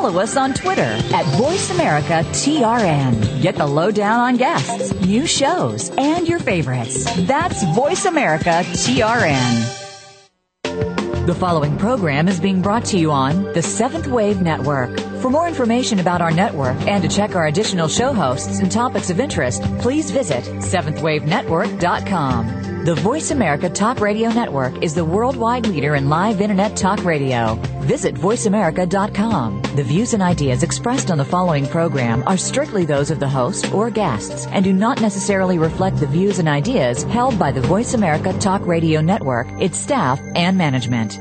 follow us on Twitter at VoiceAmericaTRN. Get the lowdown on guests, new shows, and your favorites. That's VoiceAmericaTRN. The following program is being brought to you on the Seventh Wave Network. For more information about our network and to check our additional show hosts and topics of interest, please visit seventhwavenetwork.com. The Voice America Talk Radio Network is the worldwide leader in live Internet talk radio. Visit voiceamerica.com. The views and ideas expressed on the following program are strictly those of the host or guests and do not necessarily reflect the views and ideas held by the Voice America Talk Radio Network, its staff, and management.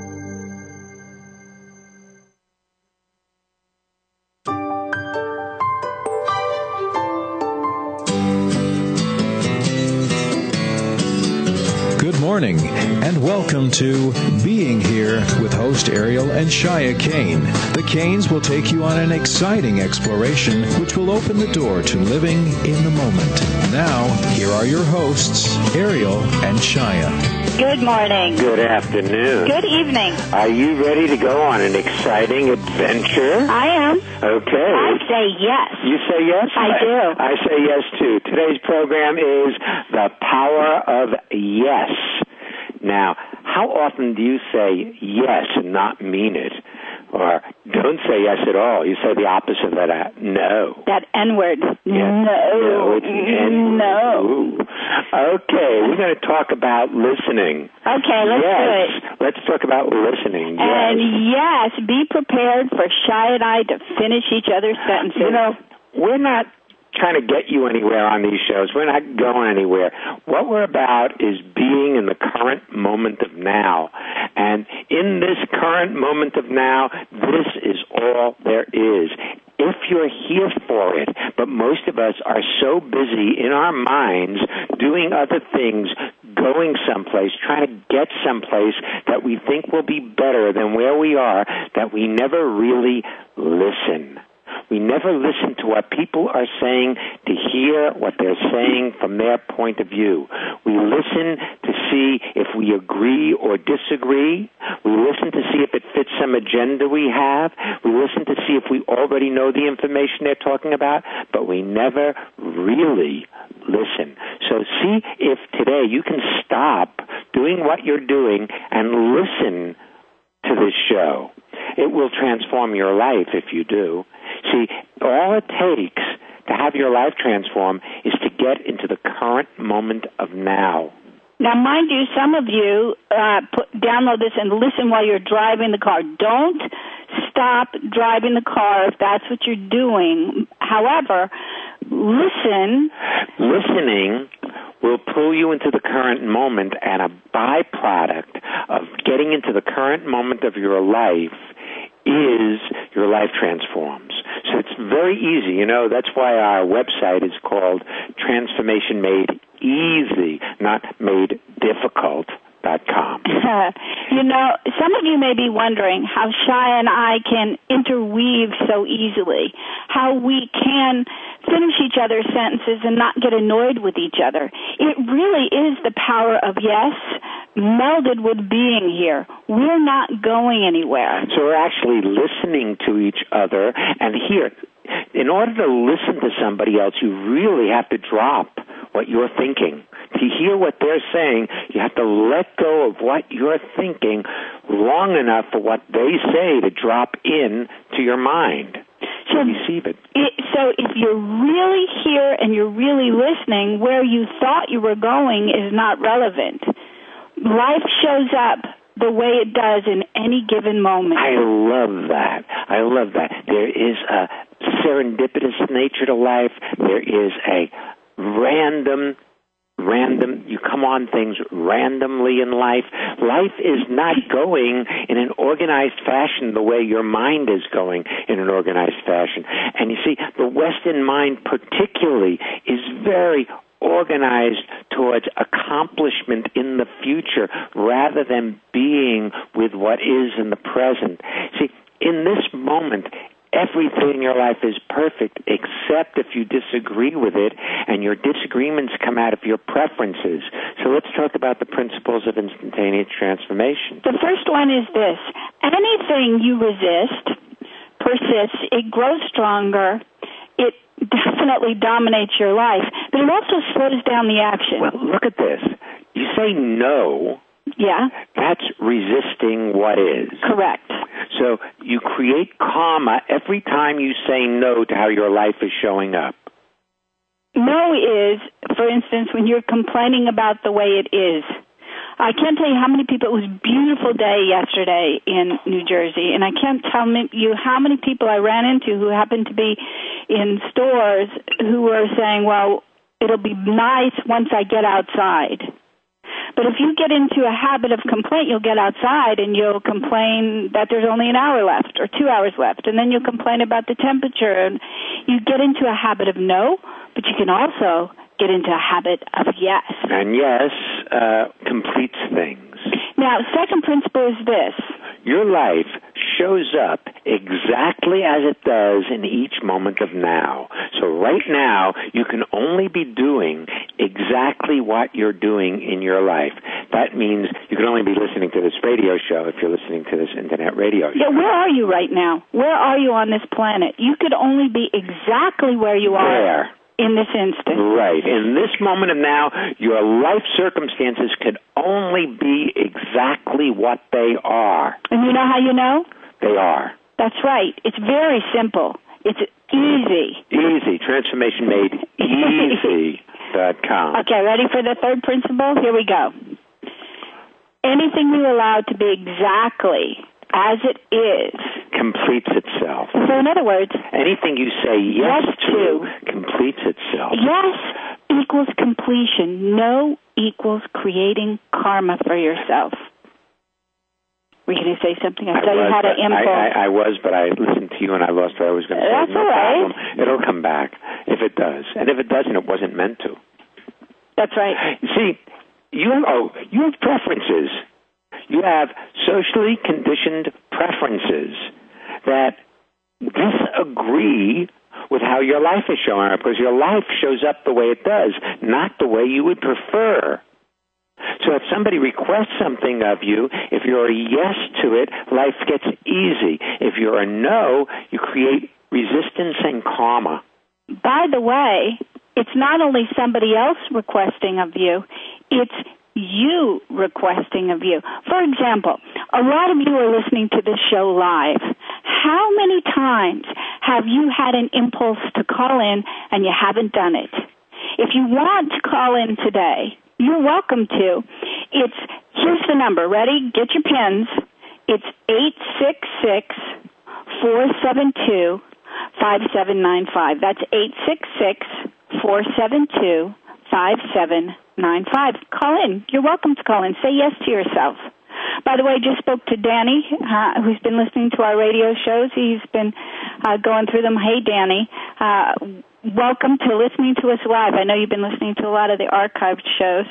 Good morning, and welcome to Being Here with host Ariel and Shia Kane. The Kanes will take you on an exciting exploration which will open the door to living in the moment. Now, here are your hosts, Ariel and Shia. Good morning. Good afternoon. Good evening. Are you ready to go on an exciting adventure? I am. Okay. I say yes. You say yes? I do. I say yes, too. Today's program is The Power of Yes. Now, how often do you say yes and not mean it? Or don't say yes at all. You say the opposite of that. No. That N-word. Yeah. No. It's N-word. No. Okay, we're going to talk about listening. Okay, let's do it. Let's talk about listening. Yes. And yes, be prepared for Shia and I to finish each other's sentences. You know, we're not trying to get you anywhere on these shows. We're not going anywhere. What we're about is being in the current moment of now. And in this current moment of now, this is all there is. If you're here for it, but most of us are so busy in our minds doing other things, going someplace, trying to get someplace that we think will be better than where we are, that we never really listen. We never listen to what people are saying to hear what they're saying from their point of view. We listen to see if we agree or disagree. We listen to see if it fits some agenda we have. We listen to see if we already know the information they're talking about, but we never really listen. So see if today you can stop doing what you're doing and listen to this show. It will transform your life if you do. See, all it takes to have your life transform is to get into the current moment of now. Now, mind you, some of you download this and listen while you're driving the car. Don't stop driving the car if that's what you're doing. However, listen. Listening will pull you into the current moment, and a byproduct of getting into the current moment of your life is your life transforms. So it's very easy. You know, that's why our website is called Transformation Made Easy, not Made Difficult.com. You know, some of you may be wondering how Shia and I can interweave so easily, how we can finish each other's sentences and not get annoyed with each other. It really is the power of yes melded with being here. We're not going anywhere. So we're actually listening to each other. And here, in order to listen to somebody else, you really have to drop what you're thinking. To hear what they're saying, you have to let go of what you're thinking long enough for what they say to drop in to your mind. So receive it. So if you're really here and you're really listening, where you thought you were going is not relevant. Life shows up the way it does in any given moment. I love that. I love that. There is a serendipitous nature to life. There is a random, you come on things randomly in life. Life is not going in an organized fashion the way your mind is going in an organized fashion. And you see, the Western mind particularly is very organized towards accomplishment in the future rather than being with what is in the present. See, in this moment, everything in your life is perfect except if you disagree with it, and your disagreements come out of your preferences. So let's talk about the principles of instantaneous transformation. The first one is this. Anything you resist persists, it grows stronger, it definitely dominates your life, but it also slows down the action. Well, look at this. You say no. Yeah. That's resisting what is. Correct. So you create karma every time you say no to how your life is showing up. No is, for instance, when you're complaining about the way it is. I can't tell you how many people, it was a beautiful day yesterday in New Jersey, and I can't tell you how many people I ran into who happened to be in stores who were saying, well, it'll be nice once I get outside. But if you get into a habit of complaint, you'll get outside and you'll complain that there's only an hour left or 2 hours left, and then you'll complain about the temperature. And you get into a habit of no, but you can also get into a habit of yes. And yes completes things. Now, second principle is this. Your life shows up exactly as it does in each moment of now. So right now, you can only be doing exactly what you're doing in your life. That means you can only be listening to this radio show if you're listening to this internet radio show. Yeah, where are you right now? Where are you on this planet? You could only be exactly where you are. There. In this instant. Right. In this moment of now, your life circumstances could only be exactly what they are. And you know how you know? They are. That's right. It's very simple. It's easy. Easy. TransformationMadeEasy.com. Okay, ready for the third principle? Here we go. Anything you allow to be exactly as it is completes itself. So in other words, anything you say yes to completes itself. Yes equals completion. No equals creating karma for yourself. Were you going to say something? I saw you had an impulse. I was, but I listened to you and I lost what I was going to say. That's all right. Problem. It'll come back if it does. And if it doesn't, it wasn't meant to. That's right. See, you have preferences. You have socially conditioned preferences that disagree with how your life is showing up, because your life shows up the way it does, not the way you would prefer. So if somebody requests something of you, if you're a yes to it, life gets easy. If you're a no, you create resistance and karma. By the way, it's not only somebody else requesting of you, it's you requesting of you. For example, a lot of you are listening to this show live. How many times have you had an impulse to call in and you haven't done it? If you want to call in today, you're welcome to. Here's the number. Ready? Get your pens. It's 866-472-5795. That's 866-472-5795. Call in. You're welcome to call in. Say yes to yourself. By the way, I just spoke to Danny, who's been listening to our radio shows. He's been going through them. Hey, Danny, welcome to listening to us live. I know you've been listening to a lot of the archived shows.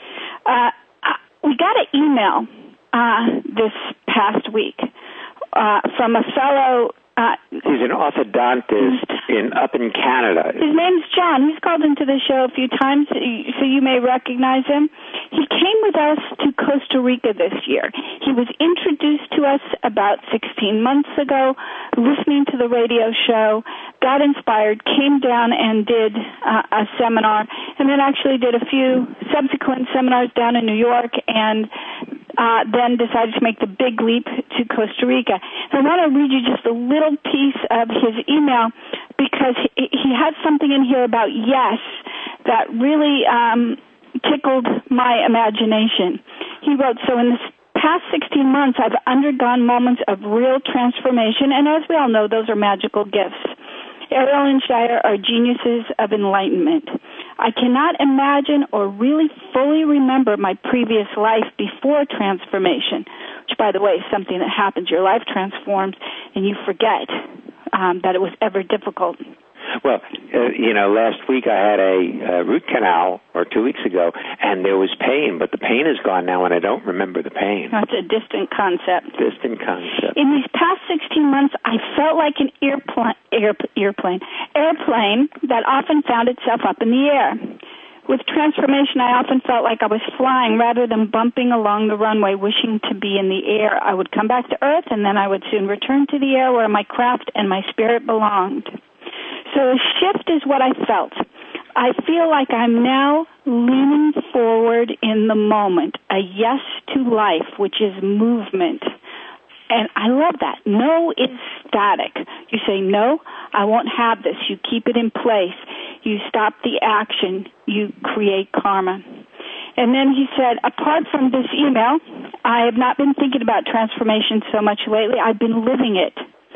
We got an email this past week from a fellow... he's an orthodontist up in Canada. His name's John. He's called into the show a few times, so you may recognize him. He came with us to Costa Rica this year. He was introduced to us about 16 months ago, listening to the radio show, got inspired, came down and did a seminar, and then actually did a few subsequent seminars down in New York, and then decided to make the big leap to Costa Rica. And I want to read you just a little piece of his email, because he had something in here about yes that really tickled my imagination. He wrote, so in this past 16 months, I've undergone moments of real transformation, and as we all know, those are magical gifts. Ariel and Shire are geniuses of enlightenment. I cannot imagine or really fully remember my previous life before transformation, which, by the way, is something that happens. Your life transforms, and you forget that it was ever difficult. Well, last week I had a root canal, or 2 weeks ago, and there was pain, but the pain is gone now, and I don't remember the pain. That's a distant concept. Distant concept. In these past 16 months, I felt like an airplane that often found itself up in the air. With transformation, I often felt like I was flying rather than bumping along the runway, wishing to be in the air. I would come back to Earth, and then I would soon return to the air where my craft and my spirit belonged. So a shift is what I felt. I feel like I'm now leaning forward in the moment, a yes to life, which is movement. And I love that. No is static. You say, no, I won't have this. You keep it in place. You stop the action. You create karma. And then he said, apart from this email, I have not been thinking about transformation so much lately. I've been living it.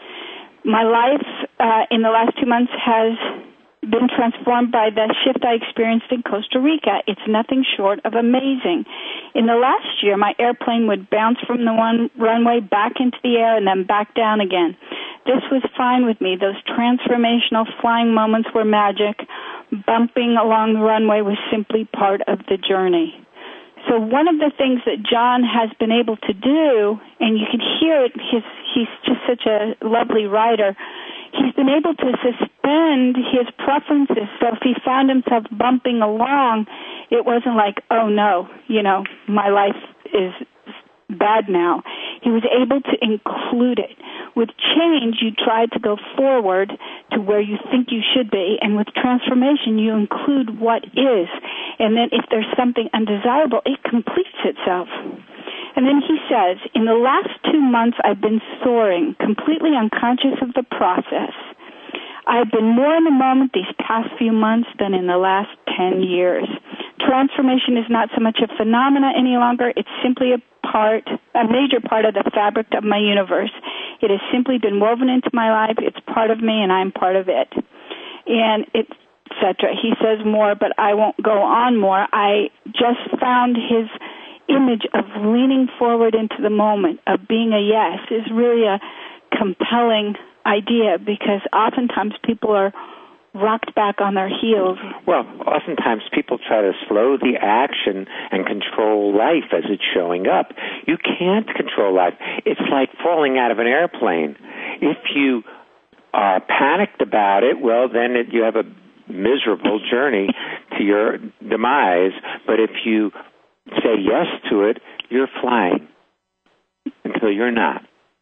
My life in the last 2 months has been transformed by the shift I experienced in Costa Rica. It's nothing short of amazing. In the last year, my airplane would bounce from the one runway back into the air and then back down again. This was fine with me. Those transformational flying moments were magic. Bumping along the runway was simply part of the journey. So one of the things that John has been able to do, and you can hear it, he's just such a lovely writer, he's been able to suspend his preferences. So if he found himself bumping along, it wasn't like, oh no, my life is bad now. He was able to include it. With change, you try to go forward to where you think you should be, and with transformation, you include what is. And then if there's something undesirable, it completes itself. And then he says, in the last 2 months, I've been soaring, completely unconscious of the process. I've been more in the moment these past few months than in the last 10 years. Transformation is not so much a phenomena any longer. It's simply a major part of the fabric of my universe. It has simply been woven into my life. It's part of me, and I'm part of it. And etc. He says more, but I won't go on more. I just found his image of leaning forward into the moment, of being a yes, is really a compelling idea, because oftentimes people are rocked back on their heels. Well, oftentimes people try to slow the action and control life as it's showing up. You can't control life. It's like falling out of an airplane. If you are panicked about it, well, then you have a miserable journey to your demise. But if you say yes to it, you're flying until you're not.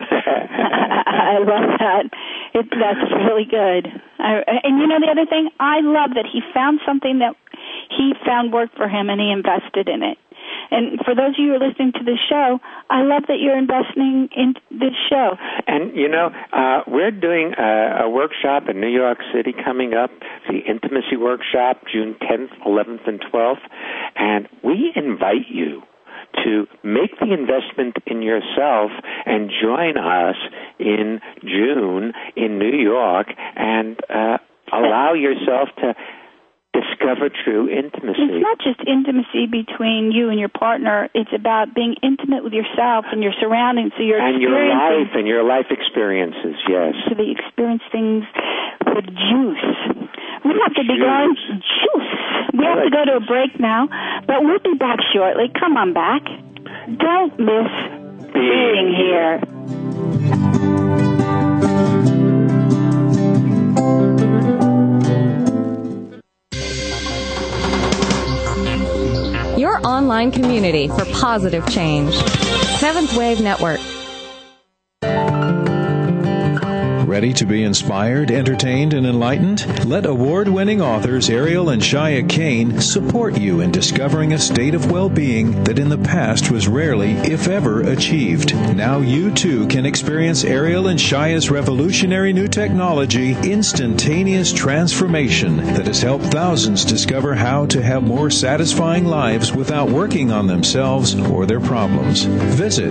I love that. That's really good. And the other thing, I love that he found something that he found worked for him, and he invested in it. And for those of you who are listening to this show, I love that you're investing in this show. And, we're doing a workshop in New York City coming up, the Intimacy Workshop, June 10th, 11th, and 12th. And we invite you to make the investment in yourself and join us in June in New York and allow yourself to discover true intimacy. It's not just intimacy between you and your partner. It's about being intimate with yourself and your surroundings. So your life and your life experiences, yes. So they experience things with juice. We have to be going juice. We have to go to a break now, but we'll be back shortly. Come on back. Don't miss being here. Your online community for positive change. Seventh Wave Network. Ready to be inspired, entertained, and enlightened? Let award-winning authors Ariel and Shia Kane support you in discovering a state of well-being that in the past was rarely, if ever, achieved. Now you, too, can experience Ariel and Shia's revolutionary new technology, Instantaneous Transformation, that has helped thousands discover how to have more satisfying lives without working on themselves or their problems. Visit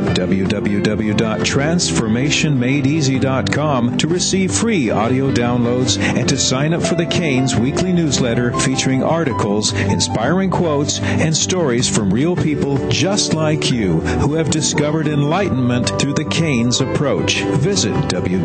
www.transformationmadeeasy.com to receive free audio downloads and to sign up for the Canes weekly newsletter featuring articles, inspiring quotes, and stories from real people just like you who have discovered enlightenment through the Canes approach. Visit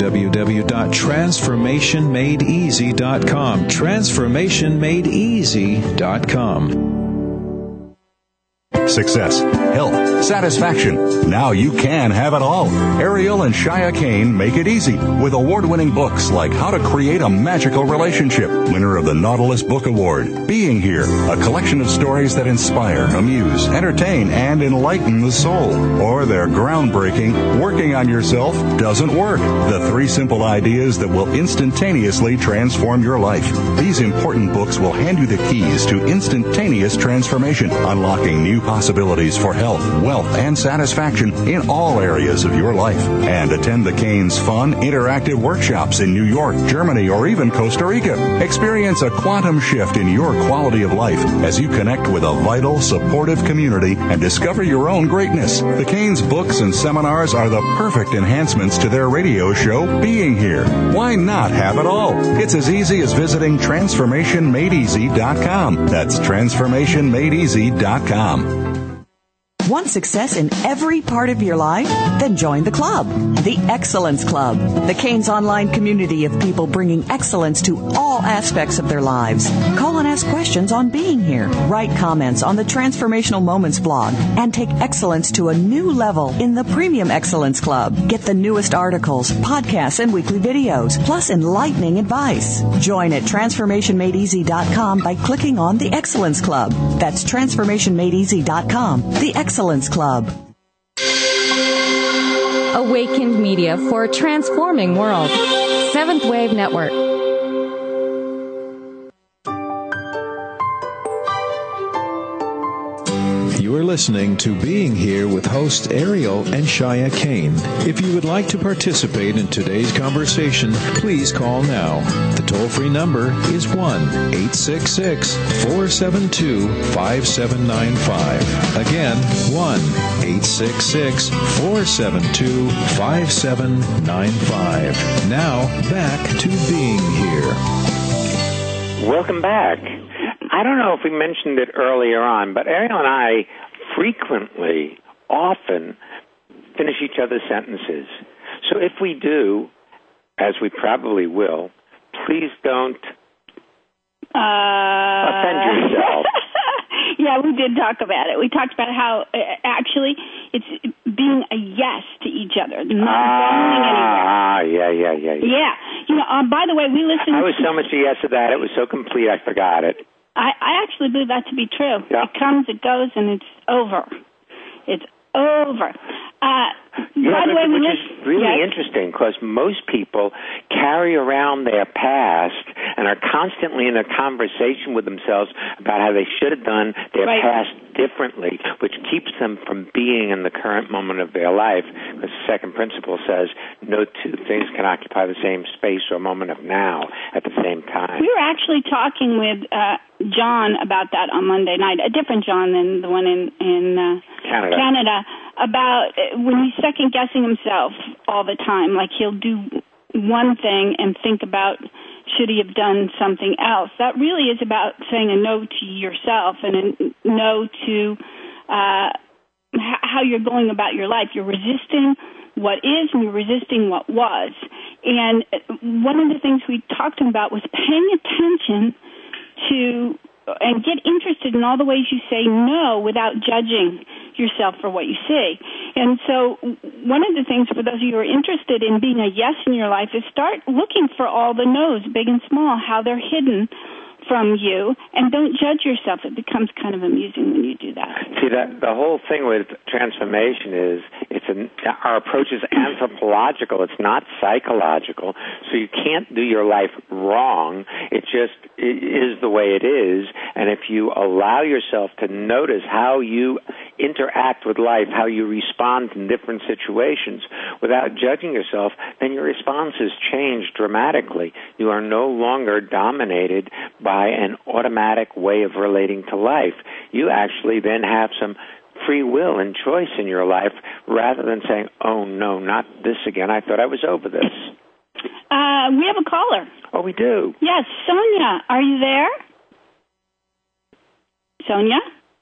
www.transformationmadeeasy.com. Transformationmadeeasy.com. success, health, satisfaction. Now you can have it all. Ariel and Shia Kane make it easy with award-winning books like How to Create a Magical Relationship, winner of the Nautilus Book Award, Being Here, a collection of stories that inspire, amuse, entertain, and enlighten the soul, or their groundbreaking Working on Yourself Doesn't Work, the 3 simple ideas that will instantaneously transform your life. These important books will hand you the keys to instantaneous transformation, unlocking new possibilities for health, wealth, and satisfaction in all areas of your life. And attend the Kane's fun, interactive workshops in New York, Germany, or even Costa Rica. Experience a quantum shift in your quality of life as you connect with a vital, supportive community and discover your own greatness. The Kane's books and seminars are the perfect enhancements to their radio show, Being Here. Why not have it all? It's as easy as visiting TransformationMadeEasy.com. That's TransformationMadeEasy.com. Want success in every part of your life? Then join the club, the Excellence Club, the Kane's online community of people bringing excellence to all aspects of their lives. Call and ask questions on Being Here. Write comments on the Transformational Moments blog and take excellence to a new level in the Premium Excellence Club. Get the newest articles, podcasts, and weekly videos, plus enlightening advice. Join at TransformationMadeEasy.com by clicking on the Excellence Club. That's TransformationMadeEasy.com, the Excellence Club. Awakened Media for a transforming world. Seventh Wave Network. You are listening to Being Here with hosts Ariel and Shia Kane. If you would like to participate in today's conversation, please call now. The toll-free number is 1-866-472-5795. Again, 1-866-472-5795. Now, back to Being Here. Welcome back. I don't know if we mentioned it earlier on, but Ariel and I frequently, often, finish each other's sentences. So if we do, as we probably will, please don't offend yourself. Yeah, we did talk about it. We talked about how actually it's being a yes to each other, not going anywhere. Yeah. Yeah. You know, by the way, we listened. I was so much a yes to that. It was so complete, I forgot it. I actually believe that to be true. Yeah. It comes, it goes, and it's over. It's over. By the way, which is really interesting because most people carry around their past and are constantly in a conversation with themselves about how they should have done their past differently, which keeps them from being in the current moment of their life. The second principle says no two things can occupy the same space or moment of now at the same time. We were actually talking with John about that on Monday night, a different John than the one in Canada, about when he's second-guessing himself all the time, like he'll do one thing and think about should he have done something else. That really is about saying a no to yourself and a no to how you're going about your life. You're resisting what is and you're resisting what was. And one of the things we talked about was paying attention to and get interested in all the ways you say no without judging yourself for what you see. And so one of the things for those of you who are interested in being a yes in your life is start looking for all the no's, big and small, how they're hidden from you, and don't judge yourself. It becomes kind of amusing when you do that. See, the whole thing with transformation is our approach is anthropological. It's not psychological. So you can't do your life wrong. It just is the way it is. And if you allow yourself to notice how you interact with life, how you respond in different situations without judging yourself, then your responses change dramatically. You are no longer dominated by an automatic way of relating to life. You actually then have some free will and choice in your life rather than saying, oh, no, not this again. I thought I was over this. We have a caller. Oh, we do? Yes, Sonia, are you there? Sonia?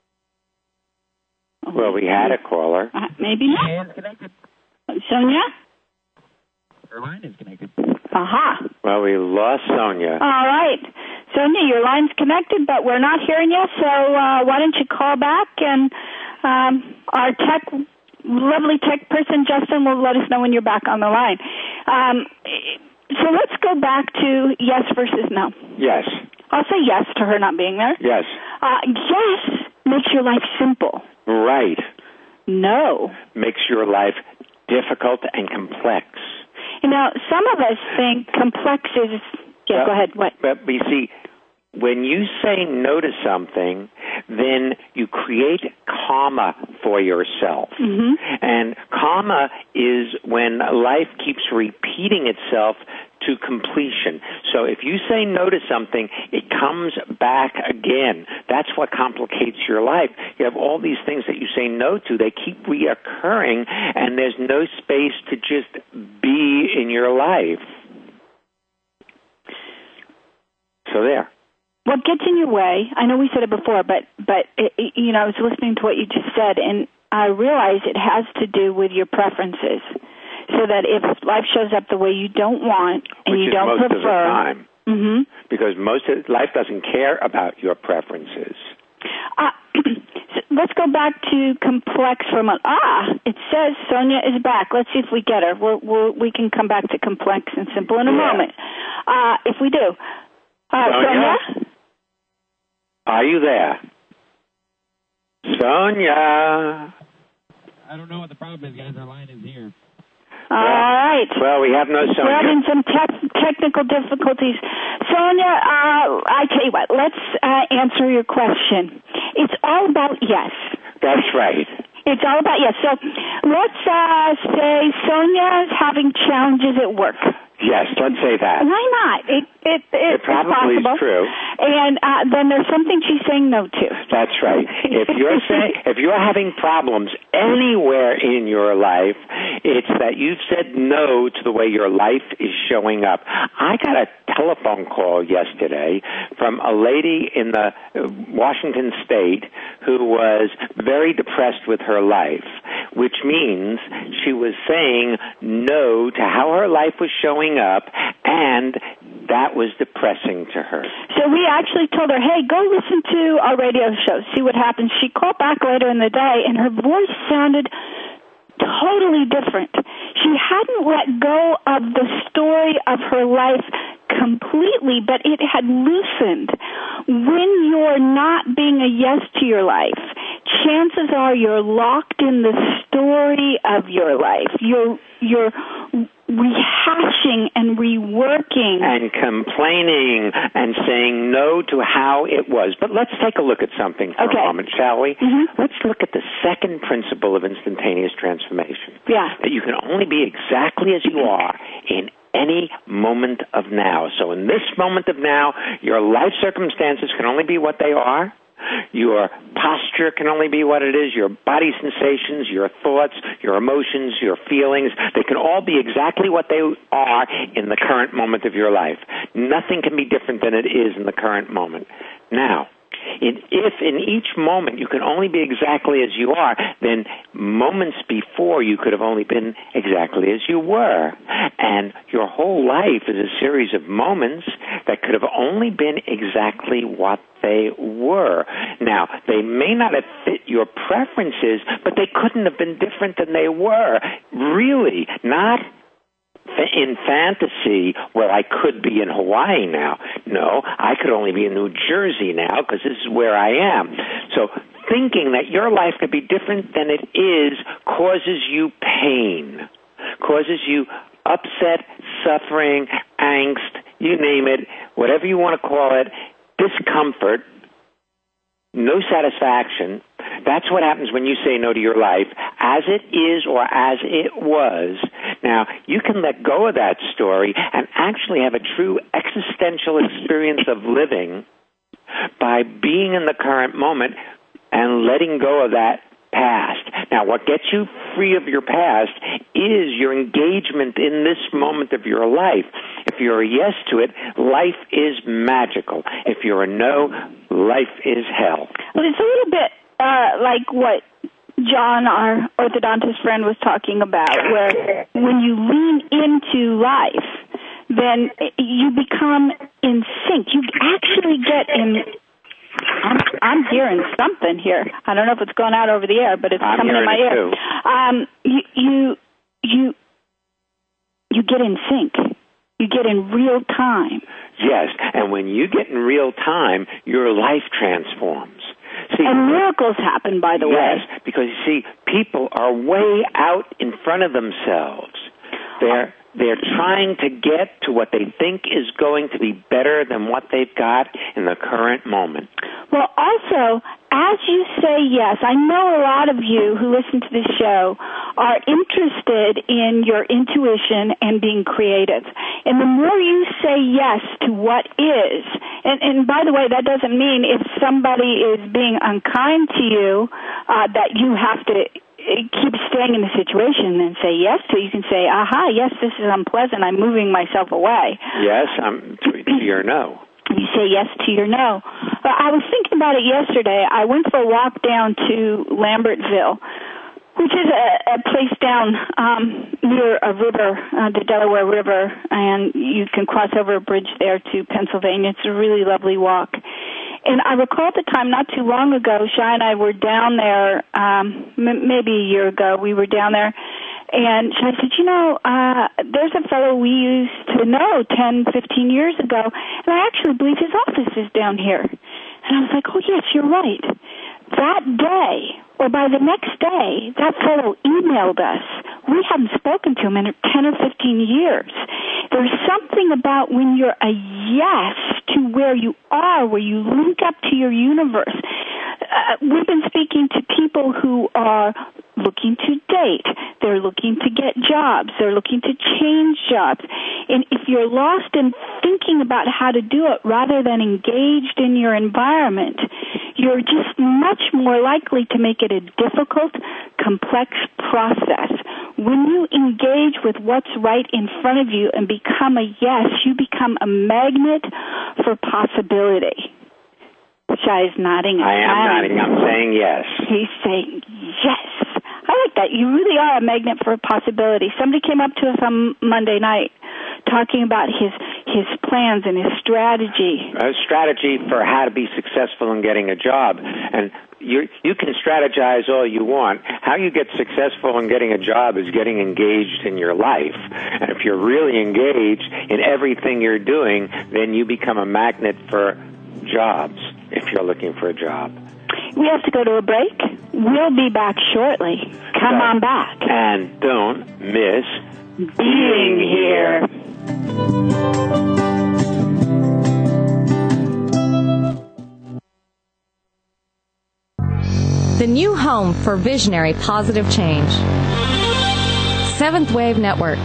Well, we had a caller. Maybe not. Sonia? Her line is connected. Aha. Well, we lost Sonia. All right. Sonia, your line's connected, but we're not hearing you, so why don't you call back and Our lovely tech person, Justin, will let us know when you're back on the line. So let's go back to yes versus no. Yes. I'll say yes to her not being there. Yes. Yes makes your life simple. Right. No. Makes your life difficult and complex. You know, some of us think complex is... Yeah, go ahead. What? But you see, when you say no to something, then you create karma for yourself. Mm-hmm. And karma is when life keeps repeating itself to completion. So if you say no to something, it comes back again. That's what complicates your life. You have all these things that you say no to. They keep reoccurring, and there's no space to just be in your life. So there. What gets in your way, I know we said it before, but you know, I was listening to what you just said, and I realize it has to do with your preferences. So that if life shows up the way you don't want and Which you don't most prefer... of the time. Mm-hmm. Because life doesn't care about your preferences. So let's go back to complex for a moment. It says Sonia is back. Let's see if we get her. We can come back to complex and simple in a moment. If we do. Sonia? Are you there? Sonia? I don't know what the problem is, guys. Our line is here. All right. Well, we have no Sonia. We're having some technical difficulties. Sonia, I tell you what, let's answer your question. It's all about yes. That's right. It's all about yes. So let's say Sonia's having challenges at work. Yes, let's say that. Why not? It probably possible. is true. And then there's something she's saying no to. That's right. If you're having problems anywhere in your life, it's that you've said no to the way your life is showing up. I got a telephone call yesterday from a lady in the Washington State who was very depressed with her life, which means she was saying no to how her life was showing up, and that was depressing to her. So we actually told her, hey, go listen to our radio show, see what happens. She called back later in the day, and her voice sounded totally different. She hadn't let go of the story of her life completely, but it had loosened. When you're not being a yes to your life, chances are you're locked in the story of your life. You're rehashing and reworking. And complaining and saying no to how it was. But let's take a look at something for a moment, shall we? Mm-hmm. Let's look at the second principle of instantaneous transformation. Yeah. That you can only be exactly as you are in any moment of now. So in this moment of now, your life circumstances can only be what they are. Your posture can only be what it is. Your body sensations, your thoughts, your emotions, your feelings, they can all be exactly what they are in the current moment of your life. Nothing can be different than it is in the current moment. Now, if in each moment you can only be exactly as you are, then moments before you could have only been exactly as you were. And your whole life is a series of moments that could have only been exactly what they were. Now, they may not have fit your preferences, but they couldn't have been different than they were. Really, not in fantasy, well, I could be in Hawaii now. No, I could only be in New Jersey now because this is where I am. So thinking that your life could be different than it is causes you pain, causes you upset, suffering, angst, you name it, whatever you want to call it, discomfort, no satisfaction. That's what happens when you say no to your life as it is or as it was. Now, you can let go of that story and actually have a true existential experience of living by being in the current moment and letting go of that past. Now, what gets you free of your past is your engagement in this moment of your life. If you're a yes to it, life is magical. If you're a no, life is hell. Well, it's a little bit like what John, our orthodontist friend, was talking about, where when you lean into life, then you become in sync. You actually get in... I'm hearing something here. I don't know if it's going out over the air, but it's coming in my ear. You get in sync. You get in real time. Yes, and when you get in real time, your life transforms. See, and miracles happen, by the way. Yes, because you see, people are way out in front of themselves. They're trying to get to what they think is going to be better than what they've got in the current moment. Well, also, as you say yes, I know a lot of you who listen to this show are interested in your intuition and being creative. And the more you say yes to what is, and by the way, that doesn't mean if somebody is being unkind to you that you have to keep staying in the situation and say yes to. You can say, aha, yes, this is unpleasant. I'm moving myself away. Yes, to your no. You say yes to your no. I was thinking about it yesterday. I went for a walk down to Lambertville, which is a place down near a river, the Delaware River, and you can cross over a bridge there to Pennsylvania. It's a really lovely walk. And I recall at the time, not too long ago, Shai and I were down there, maybe a year ago, we were down there, and Shai said, there's a fellow we used to know 10, 15 years ago, and I actually believe his office is down here. And I was like, oh, yes, you're right. That day, or by the next day, that fellow emailed us. We haven't spoken to him in 10 or 15 years. There's something about when you're a yes to where you are, where you link up to your universe. We've been speaking to people who are looking to date. They're looking to get jobs. They're looking to change jobs. And if you're lost in thinking about how to do it rather than engaged in your environment, you're just much more likely to make it a difficult, complex process. When you engage with what's right in front of you and become a yes, you become a magnet for possibility. Shai is nodding. I am nodding. I'm saying yes. He's saying yes. I like that. You really are a magnet for possibility. Somebody came up to us on Monday night talking about his plans and his strategy. A strategy for how to be successful in getting a job. And you can strategize all you want. How you get successful in getting a job is getting engaged in your life. And if you're really engaged in everything you're doing, then you become a magnet for jobs if you're looking for a job. We have to go to a break. We'll be back shortly. Come on back. And don't miss being here. The new home for visionary positive change. Seventh Wave Network.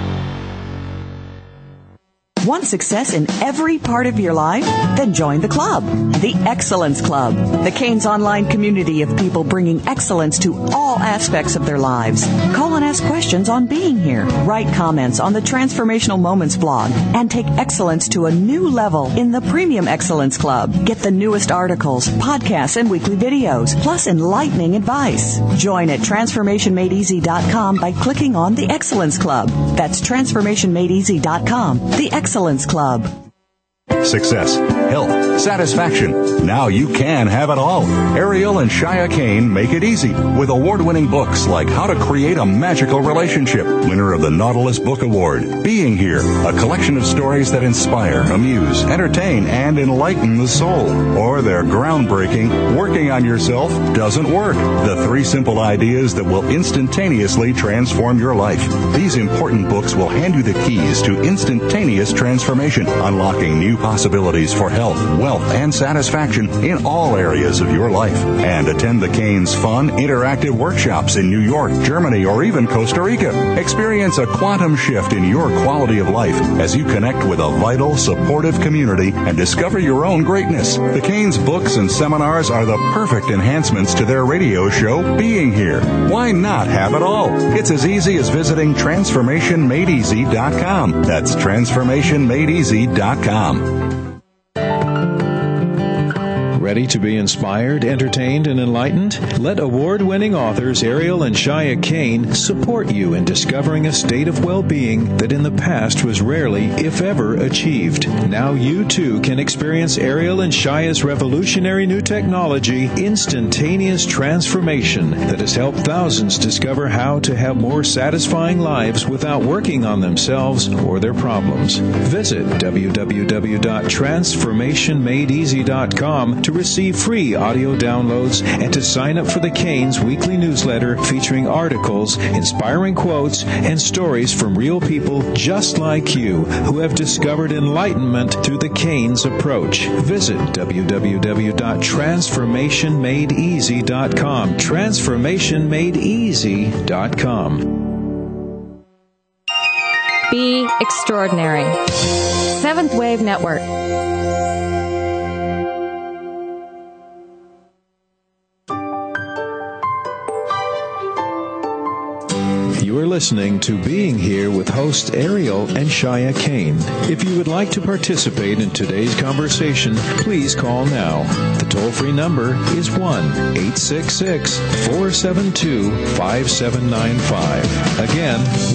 Want success in every part of your life? Then join the club, the Excellence Club, the Canes online community of people bringing excellence to all aspects of their lives. Call and ask questions on being here. Write comments on the Transformational Moments blog and take excellence to a new level in the Premium Excellence Club. Get the newest articles, podcasts, and weekly videos, plus enlightening advice. Join at TransformationMadeEasy.com by clicking on the Excellence Club. That's TransformationMadeEasy.com. The Excellence Club. Success, health, satisfaction. Now you can have it all. Ariel and Shia Kane make it easy with award-winning books like How to Create a Magical Relationship, winner of the Nautilus Book Award. Being Here, a collection of stories that inspire, amuse, entertain, and enlighten the soul. Or their groundbreaking, Working on Yourself Doesn't Work, the 3 simple ideas that will instantaneously transform your life. These important books will hand you the keys to instantaneous transformation, unlocking new possibilities for health, wealth, and satisfaction in all areas of your life. And attend the Canes' fun, interactive workshops in New York, Germany, or even Costa Rica. Experience a quantum shift in your quality of life as you connect with a vital, supportive community and discover your own greatness. The Canes' books and seminars are the perfect enhancements to their radio show, Being Here. Why not have it all? It's as easy as visiting TransformationMadeEasy.com. That's TransformationMadeEasy.com. Ready to be inspired, entertained, and enlightened? Let award-winning authors Ariel and Shia Kane support you in discovering a state of well-being that in the past was rarely, if ever, achieved. Now you too can experience Ariel and Shia's revolutionary new technology, Instantaneous Transformation, that has helped thousands discover how to have more satisfying lives without working on themselves or their problems. Visit www.transformationmadeeasy.com to receive free audio downloads and to sign up for the Canes weekly newsletter featuring articles, inspiring quotes, and stories from real people just like you who have discovered enlightenment through the Canes approach. Visit www.transformationmadeeasy.com. transformationmadeeasy.com. Be extraordinary. Seventh Wave Network. You are listening to Being Here with hosts Ariel and Shia Kane. If you would like to participate in today's conversation, please call now. The toll-free number is 1-866-472-5795. Again,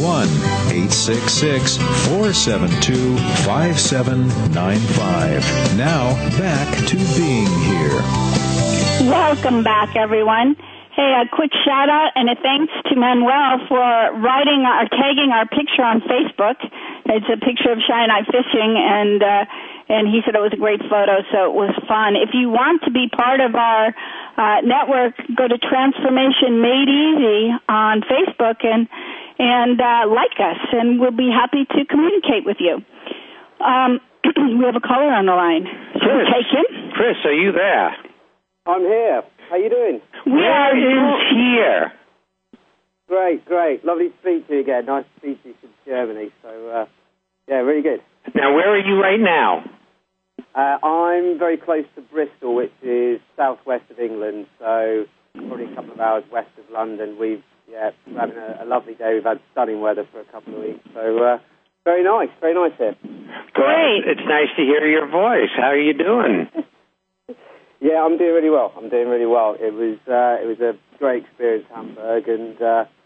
1-866-472-5795. Now, back to Being Here. Welcome back, everyone. Hey, a quick shout out and a thanks to Manuel for tagging our picture on Facebook. It's a picture of Shia and I fishing, and he said it was a great photo, so it was fun. If you want to be part of our network, go to Transformation Made Easy on Facebook and like us, and we'll be happy to communicate with you. We have a caller on the line. Should we take him? Chris, are you there? I'm here. How you doing? Where is here? Great. Lovely to speak to you again. Nice to speak to you from Germany. So, yeah, really good. Now, where are you right now? I'm very close to Bristol, which is southwest of England, so probably a couple of hours west of London. We're having a lovely day. We've had stunning weather for a couple of weeks, so very nice here. Great. It's nice to hear your voice. How are you doing? Yeah, I'm doing really well. It was a great experience, Hamburg, and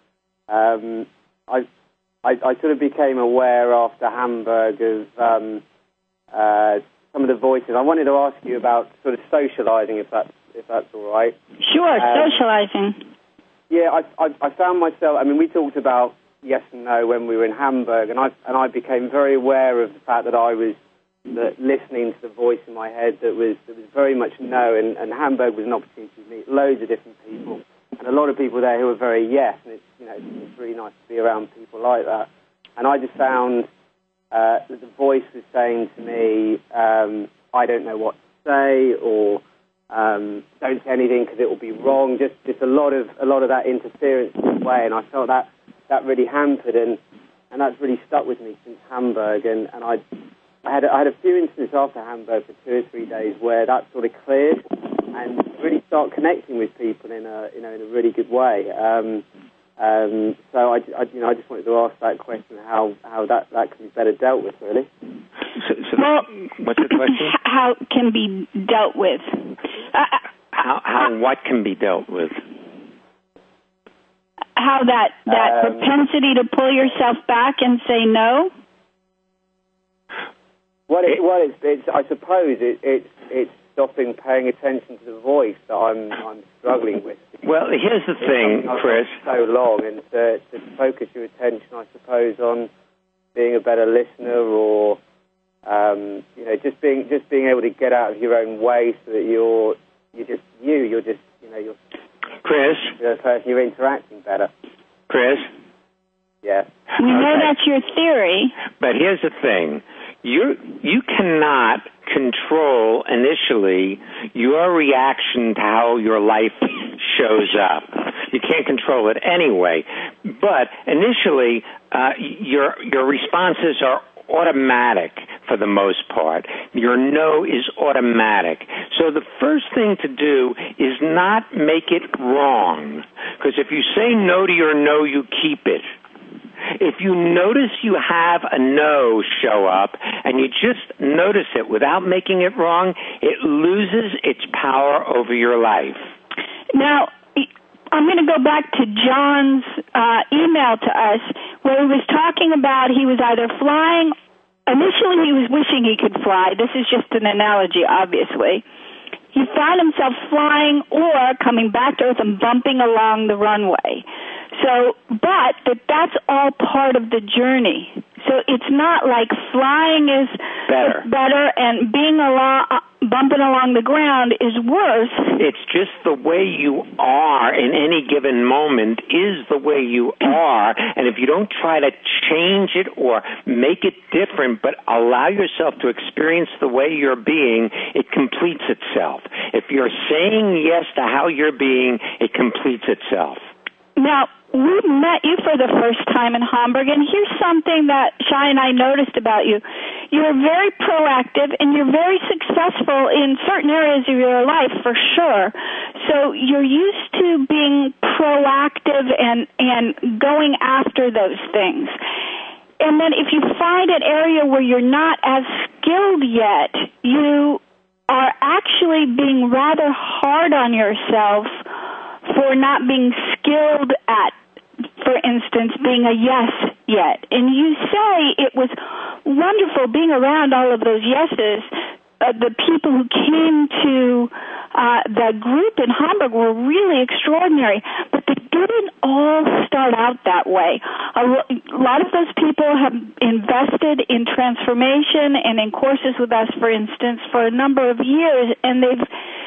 I sort of became aware after Hamburg of some of the voices. I wanted to ask you about sort of socializing, if that's all right. Sure, socializing. Yeah, I found myself. I mean, we talked about yes and no when we were in Hamburg, and I became very aware of the fact that I was listening to the voice in my head that was very much no, and Hamburg was an opportunity to meet loads of different people, and a lot of people there who were very yes, and it's really nice to be around people like that. And I just found that the voice was saying to me, I don't know what to say, or don't say anything because it will be wrong. Just a lot of that interference in the way, and I felt that really hampered, and that's really stuck with me since Hamburg, and I had a few instances after Hamburg for 2 or 3 days where that sort of cleared and really start connecting with people in a really good way. So I just wanted to ask that question, how that can be better dealt with, really. Well, what's the question? How can be dealt with? How what can be dealt with? How that propensity to pull yourself back and say no. I suppose it's stopping paying attention to the voice that I'm struggling with. Well, here's the thing, Chris. So long, and to focus your attention, I suppose, on being a better listener, or just being able to get out of your own way, so that you're Chris, the person you're interacting better. Chris. Yeah. We know that's your theory. But here's the thing. You cannot control initially your reaction to how your life shows up. You can't control it anyway. But initially, your responses are automatic for the most part. Your no is automatic. So the first thing to do is not make it wrong. Because if you say no to your no, you keep it. if you notice you have a no show up and you just notice it without making it wrong, it loses its power over your life. Now, I'm going to go back to John's email to us where he was talking about he was either flying. Initially, he was wishing he could fly. This is just an analogy, obviously. He found himself flying or coming back to Earth and bumping along the runway. So, but that's all part of the journey. So it's not like flying is better and bumping along the ground is worse. It's just the way you are in any given moment is the way you are, and if you don't try to change it or make it different, but allow yourself to experience the way you're being, it completes itself. If you're saying yes to how you're being, it completes itself. Now, we met you for the first time in Hamburg, and here's something that Shai and I noticed about you. You're very proactive, and you're very successful in certain areas of your life, for sure. So you're used to being proactive and going after those things. And then if you find an area where you're not as skilled yet, you are actually being rather hard on yourself for not being skilled at, for instance, being a yes yet. And you say it was wonderful being around all of those yeses. The people who came to the group in Hamburg were really extraordinary, but they didn't all start out that way. A lot of those people have invested in transformation and in courses with us, for instance, for a number of years, and they've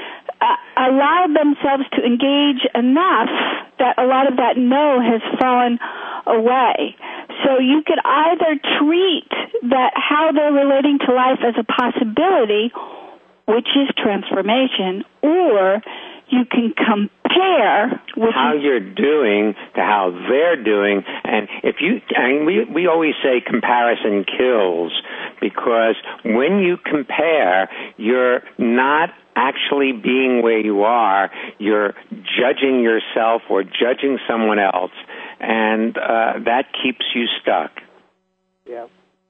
allowed themselves to engage enough that a lot of that no has fallen away. So you could either treat that how they're relating to life as a possibility, which is transformation, or you can compare with how you're doing to how they're doing. And if you, and we always say comparison kills, because when you compare, you're not actually being where you are, you're judging yourself or judging someone else, and that keeps you stuck. Yeah.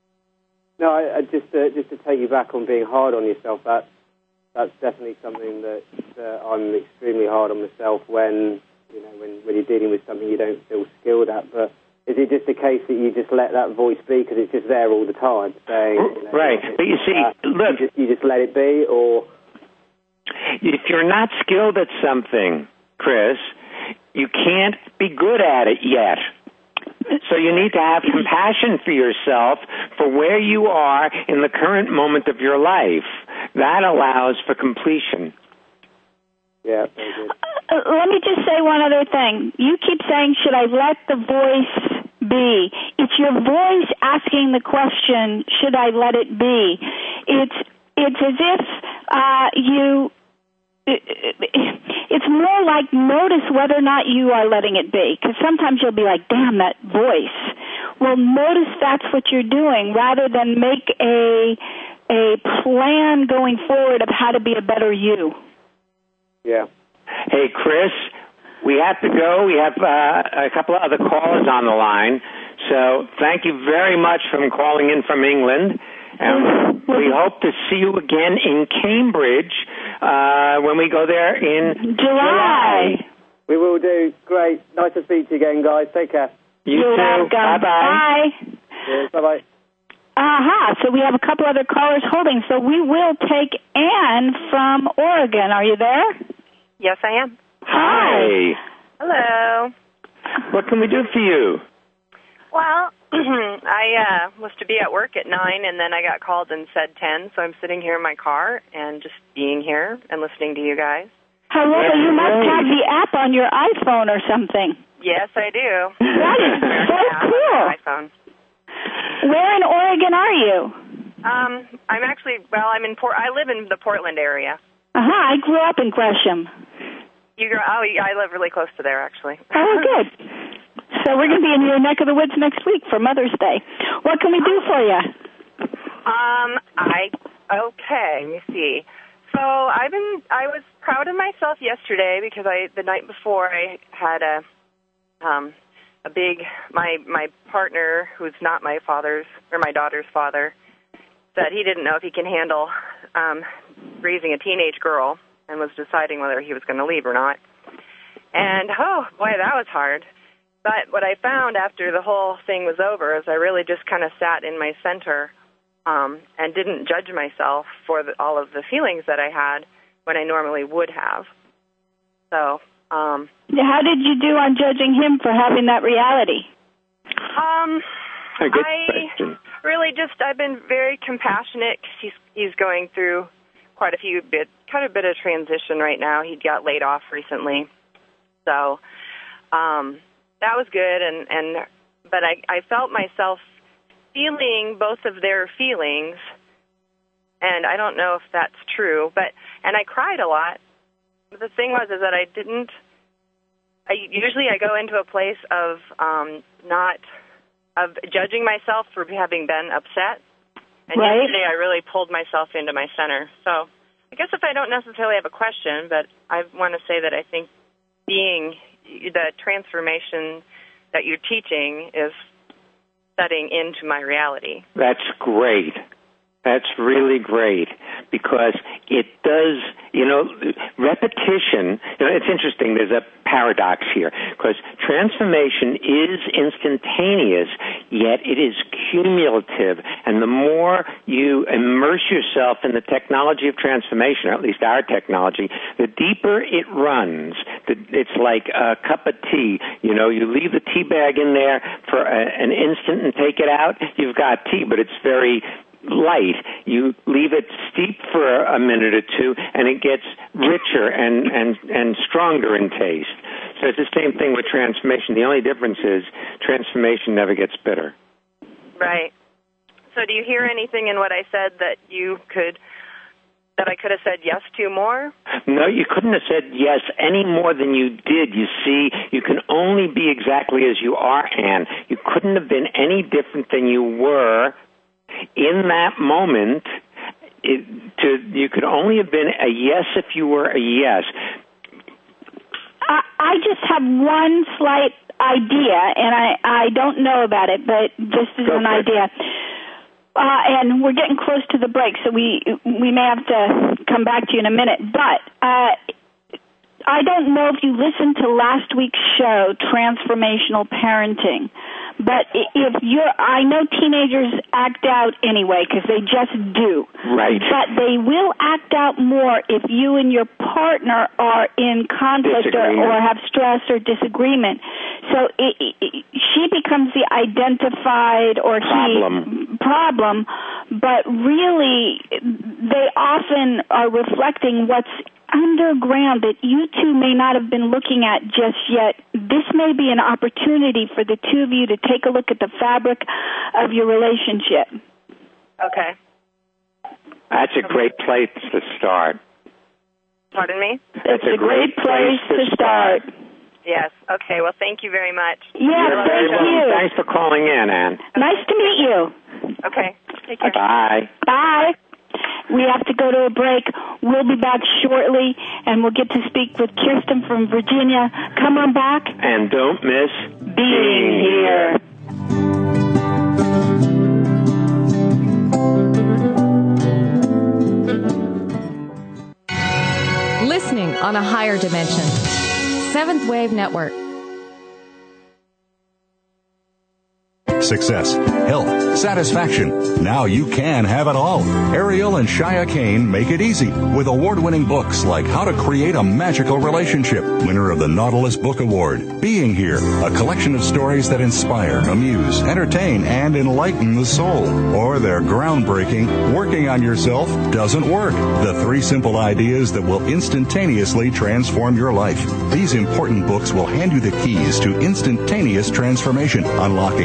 No, I just to take you back on being hard on yourself, that's definitely something that I'm extremely hard on myself when you're dealing with something you don't feel skilled at. But is it just a case that you just let that voice be because it's just there all the time, saying right? But you see, look, you just let it be, or if you're not skilled at something, Chris, you can't be good at it yet. So you need to have compassion for yourself for where you are in the current moment of your life. That allows for completion. Yeah, very good. Let me just say one other thing. You keep saying, should I let the voice be? It's your voice asking the question, should I let it be? It's as if it's more like notice whether or not you are letting it be, because sometimes you'll be like, damn, that voice. Well, notice that's what you're doing rather than make a plan going forward of how to be a better you. Yeah. Hey, Chris, we have to go. We have a couple of other callers on the line. So thank you very much for calling in from England. And we hope to see you again in Cambridge when we go there in July. We will do. Great. Nice to speak to you again, guys. Take care. You're welcome. Bye-bye. Bye. Yes, bye-bye. So we have a couple other callers holding. So we will take Anne from Oregon. Are you there? Yes, I am. Hi. Hello. What can we do for you? Well, I was to be at work at 9, and then I got called and said 10, so I'm sitting here in my car and just being here and listening to you guys. How lovely. You must have the app on your iPhone or something. Yes, I do. That is so cool. iPhone. Where in Oregon are you? I'm actually, I live in the Portland area. I grew up in Gresham. I live really close to there, actually. Oh, good. So we're going to be in your neck of the woods next week for Mother's Day. What can we do for you? Okay, let me see. So I was proud of myself yesterday because the night before I had my partner, who's not my father's or my daughter's father, said he didn't know if he can handle raising a teenage girl and was deciding whether he was going to leave or not. And, oh, boy, that was hard. But what I found after the whole thing was over is I really just kind of sat in my center and didn't judge myself for all of the feelings that I had when I normally would have. So, how did you do on judging him for having that reality? I've been very compassionate because he's going through quite a bit of transition right now. He got laid off recently, so that was good. But I felt myself feeling both of their feelings, and I don't know if that's true. And I cried a lot. The thing was is that I usually go into a place of of judging myself for having been upset. And yesterday I really pulled myself into my center. So I guess if I don't necessarily have a question, but I want to say that I think the transformation that you're teaching is setting into my reality. That's great. That's really great because it does, repetition, it's interesting, there's a paradox here because transformation is instantaneous, yet it is cumulative. And the more you immerse yourself in the technology of transformation, or at least our technology, the deeper it runs. It's like a cup of tea. You leave the tea bag in there for an instant and take it out, you've got tea, but it's very light. You leave it steep for a minute or two, and it gets richer and stronger in taste. So it's the same thing with transformation. The only difference is transformation never gets bitter. Right. So do you hear anything in what I said that I could have said yes to more? No, you couldn't have said yes any more than you did. You see, you can only be exactly as you are, Anne. You couldn't have been any different than you were in that moment. You could only have been a yes if you were a yes. I just have one slight idea, and I don't know about it, but just as an idea. And we're getting close to the break, so we may have to come back to you in a minute. But I don't know if you listened to last week's show, Transformational Parenting. But I know teenagers act out anyway because they just do. Right. But they will act out more if you and your partner are in conflict or have stress or disagreement. So she becomes the identified or problem, but really they often are reflecting what's underground that you two may not have been looking at just yet. This may be an opportunity for the two of you to take a look at the fabric of your relationship. Okay. That's a great place to start. Pardon me? It's a great place to start. Yes. Okay. Well, thank you very much. Yeah, thank you. Thanks for calling in, Anne. Nice to meet you. Okay. Take care. Bye. Bye. We have to go to a break. We'll be back shortly, and we'll get to speak with Kirsten from Virginia. Come on back. And don't miss being here. Listening on a higher dimension. Seventh Wave Network. Success, health, satisfaction. Now you can have it all. Ariel and Shia Kane make it easy with award-winning books like How to Create a Magical Relationship, winner of the Nautilus Book Award, Being Here, a collection of stories that inspire, amuse, entertain, and enlighten the soul. Or their groundbreaking Working on Yourself Doesn't Work, the 3 simple ideas that will instantaneously transform your life. These important books will hand you the keys to instantaneous transformation, unlocking new possibilities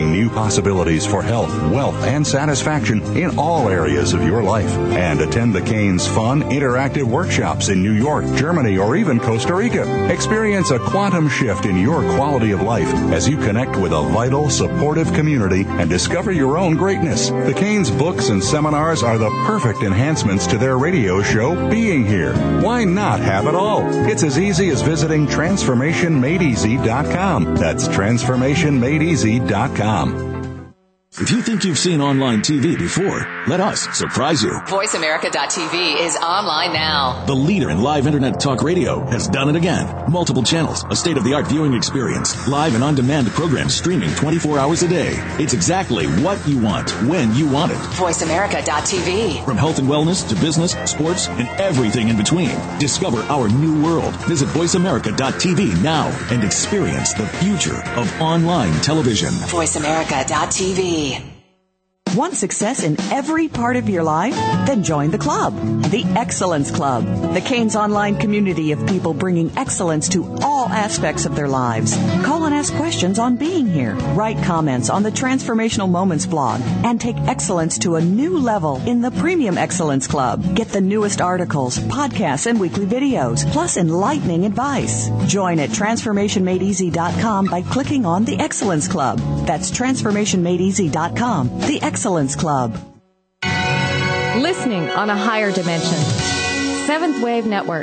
possibilities for health, wealth, and satisfaction in all areas of your life. And attend the Canes' fun, interactive workshops in New York, Germany, or even Costa Rica. Experience a quantum shift in your quality of life as you connect with a vital, supportive community and discover your own greatness. The Canes' books and seminars are the perfect enhancements to their radio show, Being Here. Why not have it all? It's as easy as visiting TransformationMadeEasy.com. That's TransformationMadeEasy.com. If you think you've seen online TV before, let us surprise you. VoiceAmerica.tv is online now. The leader in live Internet talk radio has done it again. Multiple channels, a state-of-the-art viewing experience, live and on-demand programs streaming 24 hours a day. It's exactly what you want, when you want it. VoiceAmerica.tv. From health and wellness to business, sports, and everything in between. Discover our new world. Visit VoiceAmerica.tv now and experience the future of online television. VoiceAmerica.tv. Want success in every part of your life? Then join the club, the Excellence Club, the Canes online community of people bringing excellence to all aspects of their lives. Call and ask questions on Being Here. Write comments on the Transformational Moments blog and take excellence to a new level in the Premium Excellence Club. Get the newest articles, podcasts, and weekly videos, plus enlightening advice. Join at TransformationMadeEasy.com by clicking on the Excellence Club. That's TransformationMadeEasy.com. The Excellence Club. Listening on a higher dimension. Seventh Wave Network.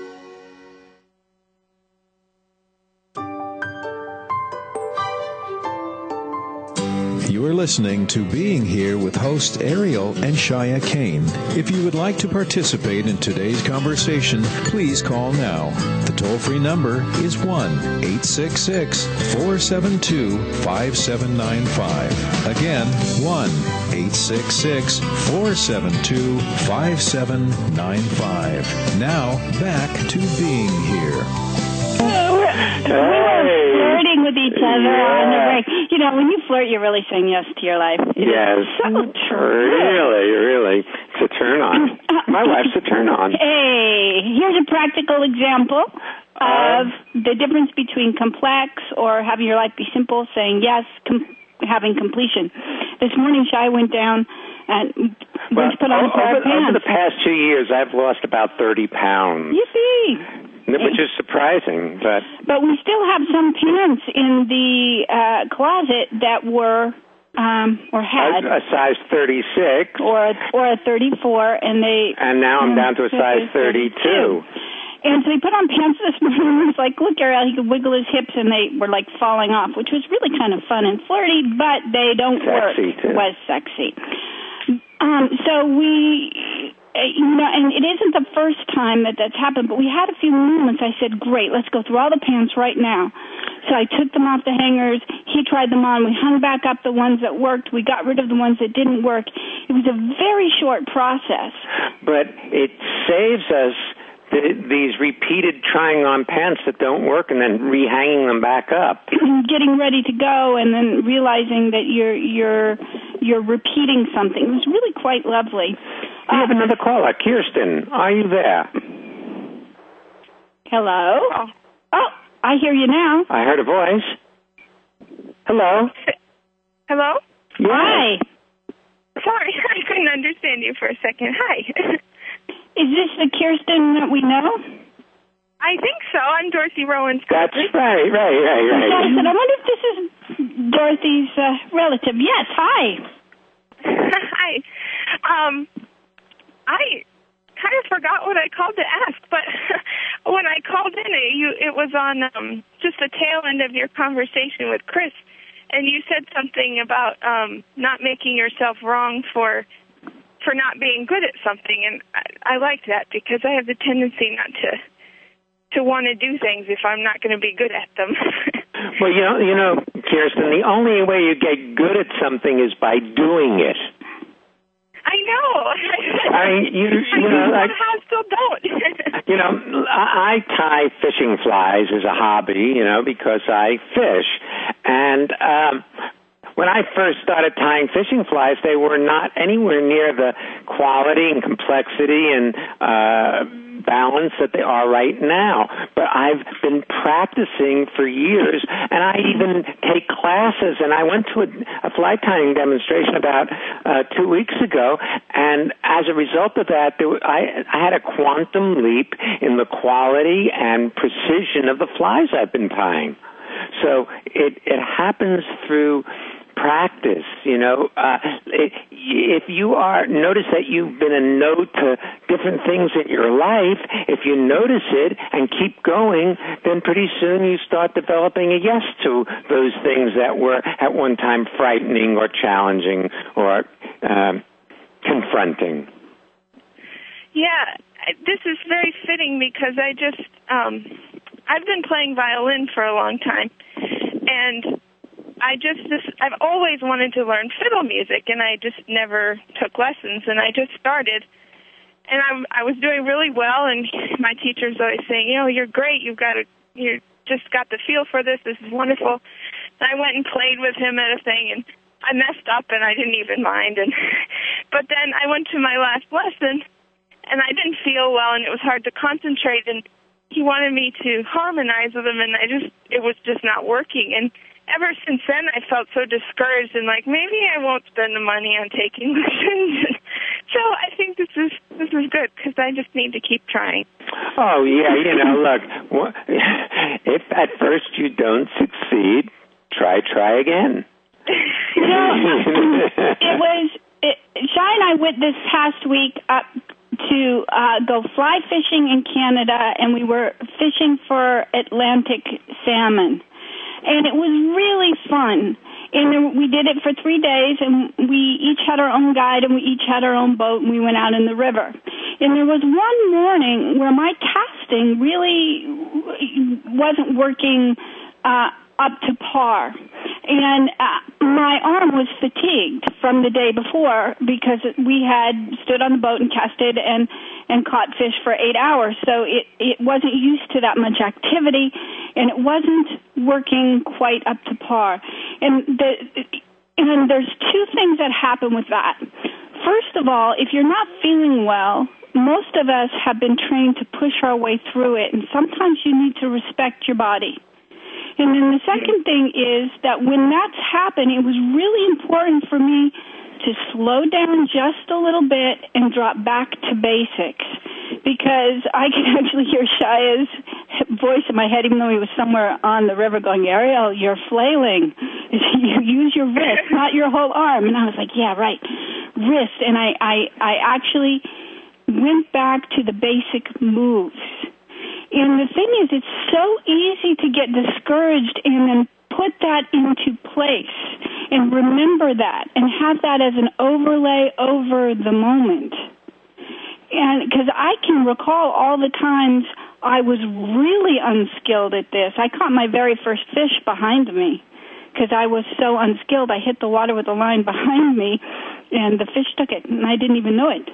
You are listening to Being Here with hosts Ariel and Shia Kane. If you would like to participate in today's conversation, please call now. The toll-free number is 1-866-472-5795. Again, 1-866-472-5795. Now, back to Being Here. We were flirting with each other on the break. You know, when you flirt, you're really saying yes to your life. Yes. So true. Really. It's a turn on. My wife's a turn on. Hey, here's a practical example of the difference between complex or having your life be simple, saying yes, having completion. This morning, Shai went down and went to put on a pair of pants. Over the past 2 years, I've lost about 30 pounds. Yippee! Which is surprising, but we still have some pants in the closet that were or had a size 36 or a 34, and now I'm down to a size 32. And so he put on pants this morning. It was like, look, Ariel, he could wiggle his hips, and they were like falling off, which was really kind of fun and flirty, but they don't work. Too. It was sexy. So we. And it isn't the first time that's happened, but we had a few moments. I said, great, let's go through all the pants right now. So I took them off the hangers. He tried them on. We hung back up the ones that worked. We got rid of the ones that didn't work. It was a very short process. But it saves us these repeated trying on pants that don't work and then rehanging them back up. Getting ready to go and then realizing that you're repeating something. It was really quite lovely. We have another caller. Kirsten, are you there? Hello? Oh, I hear you now. I heard a voice. Hello? Hello? Yes. Hi. Sorry, I couldn't understand you for a second. Hi. Is this the Kirsten that we know? I think so. I'm Dorothy Rowan's cousin. That's right. So I said, I wonder if this is Dorothy's relative. Yes, hi. Hi. I kind of forgot what I called to ask, but when I called in, it was on just the tail end of your conversation with Chris, and you said something about not making yourself wrong for not being good at something, and I like that because I have the tendency not to want to do things if I'm not going to be good at them. Well, you know, Kirsten, the only way you get good at something is by doing it. I know. I still don't. I tie fishing flies as a hobby, because I fish. And when I first started tying fishing flies, they were not anywhere near the quality and complexity and balance that they are right now. But I've been practicing for years, and I even take classes. And I went to a fly tying demonstration about 2 weeks ago, and as a result of that, I had a quantum leap in the quality and precision of the flies I've been tying. So it happens through practice, if you notice that you've been a no to different things in your life, if you notice it and keep going, then pretty soon you start developing a yes to those things that were at one time frightening or challenging or confronting. Yeah, this is very fitting because I've been playing violin for a long time, and I've always wanted to learn fiddle music, and I just never took lessons, and I just started, and I was doing really well, and my teacher's always saying, you're great, you just got the feel for this is wonderful. And I went and played with him at a thing, and I messed up, and I didn't even mind, but then I went to my last lesson, and I didn't feel well, and it was hard to concentrate, and he wanted me to harmonize with him, and it was just not working, and ever since then, I felt so discouraged and like maybe I won't spend the money on taking lessons. So I think this is good because I just need to keep trying. Oh yeah, look, if at first you don't succeed, try again. Shai and I went this past week up to go fly fishing in Canada, and we were fishing for Atlantic salmon. And it was really fun. And we did it for 3 days, and we each had our own guide, and we each had our own boat, and we went out in the river. And there was one morning where my casting really wasn't working up to par. And my arm was fatigued from the day before because we had stood on the boat and casted and caught fish for 8 hours. So it wasn't used to that much activity, and it wasn't working quite up to par. And there's two things that happen with that. First of all, if you're not feeling well, most of us have been trained to push our way through it, and sometimes you need to respect your body. And then the second thing is that when that's happened, it was really important for me to slow down just a little bit and drop back to basics, because I can actually hear Shaya's voice in my head, even though he was somewhere on the river going, Ariel, you're flailing. You use your wrist, not your whole arm. And I was like, yeah, right, wrist. And I actually went back to the basic moves. And the thing is, it's so easy to get discouraged and then put that into place and remember that and have that as an overlay over the moment. And because I can recall all the times I was really unskilled at this. I caught my very first fish behind me because I was so unskilled. I hit the water with a line behind me, and the fish took it, and I didn't even know it.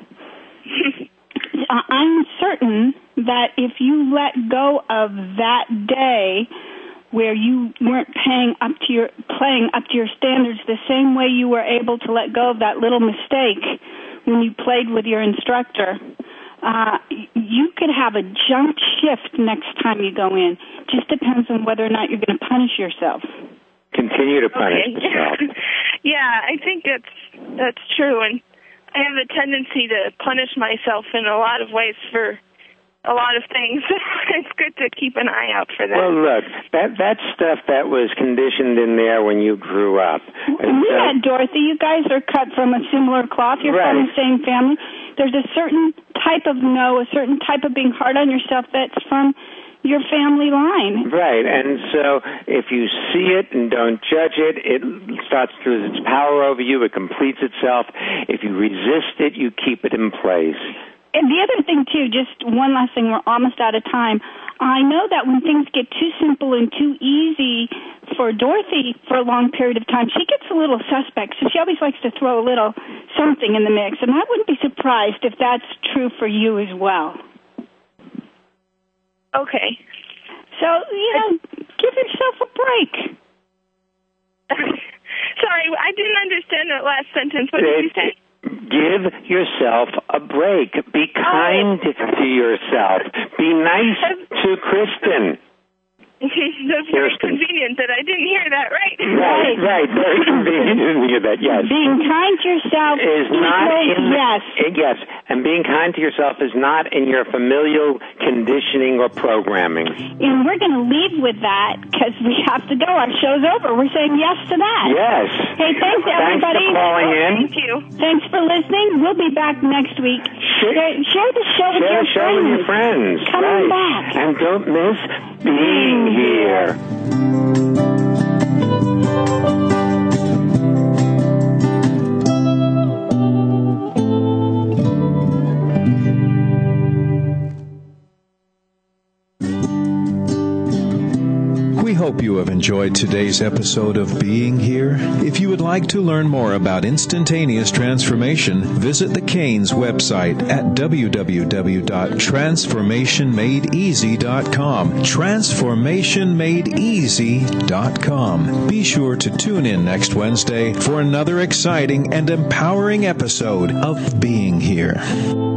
I'm certain that if you let go of that day where you weren't playing up to your standards the same way you were able to let go of that little mistake when you played with your instructor, you could have a jump shift next time you go in. Just depends on whether or not you're going to punish yourself. Continue to punish yourself. Yeah, I think that's true, and I have a tendency to punish myself in a lot of ways for a lot of things. It's good to keep an eye out for that. Well, look, that stuff that was conditioned in there when you grew up. Yeah, Dorothy, you guys are cut from a similar cloth. You're from the same family. There's a certain type of no, a certain type of being hard on yourself that's from your family line. Right, and so if you see it and don't judge it, it starts to lose its power over you. It completes itself. If you resist it, you keep it in place. And the other thing, too, just one last thing, we're almost out of time. I know that when things get too simple and too easy for Dorothy for a long period of time, she gets a little suspect, so she always likes to throw a little something in the mix, and I wouldn't be surprised if that's true for you as well. Okay. So, give yourself a break. Sorry, I didn't understand that last sentence. What did you say? Give yourself a break. Be kind to yourself. Be nice to Kristen. That's very convenient that I didn't hear that, right? Right. Very convenient to hear that, yes. Being kind to yourself is not yes. And being kind to yourself is not in your familial conditioning or programming. And we're going to leave with that because we have to go. Our show's over. We're saying yes to that. Yes. Hey, thanks, everybody. Thanks for calling in. Thank you. Thanks for listening. We'll be back next week. Share the show with your friends. Coming back. And don't miss being here. We hope you have enjoyed today's episode of Being Here. If you would like to learn more about instantaneous transformation, visit the Canes website at www.transformationmadeeasy.com. Transformationmadeeasy.com. Be sure to tune in next Wednesday for another exciting and empowering episode of Being Here.